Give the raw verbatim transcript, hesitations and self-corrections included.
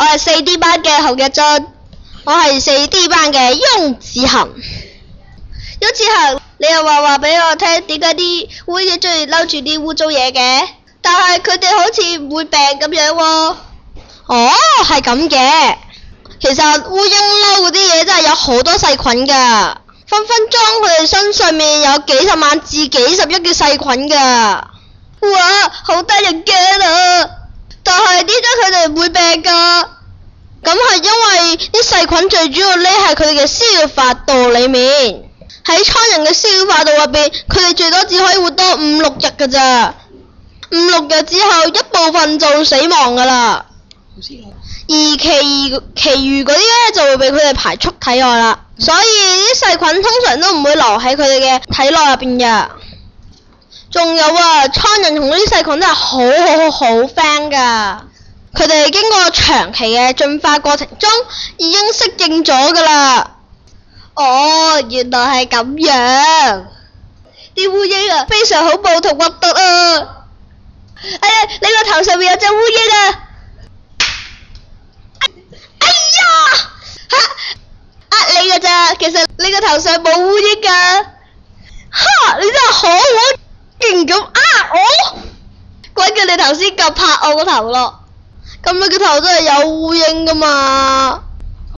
我係四 D 班嘅侯日俊，我係四 D 班嘅翁子恒。翁子恒，你又話話俾我聽，點解啲烏蠅中意嬲住啲污糟嘢嘅？但係佢哋好似唔會病咁樣喎。哦，係咁嘅。其實烏蠅嬲嗰啲嘢真係有好多細菌㗎，分分鐘佢哋身上面有幾十萬至幾十億嘅細菌㗎。哇，好得人驚啊！但係點解佢哋唔會病㗎？咁係因為啲細菌最主要匿喺佢哋嘅消化道裡面，喺蒼蠅嘅消化道入邊，佢哋最多只可以活多五六日㗎咋。五六日之後，一部分就死亡㗎啦。而其餘其餘嗰啲咧就會被佢哋排出體外啦。所以啲細菌通常都唔會留喺佢哋嘅體內入邊㗎。仲有啊，蒼蠅同呢啲細菌真係好好好好 friend 㗎。佢哋經過長期嘅進化過程中，已經適應咗㗎啦。哦，原來係咁樣。啲烏蠅啊，非常恐怖同核突啊！哎呀，你個頭上面有隻烏蠅啊！哎呀！嚇！呃你㗎咋，其實你個頭上冇烏蠅㗎。哈！你真係好好勁咁呃我！鬼叫你頭先咁拍我個頭咯！咁你個頭真係有烏蠅㗎嘛？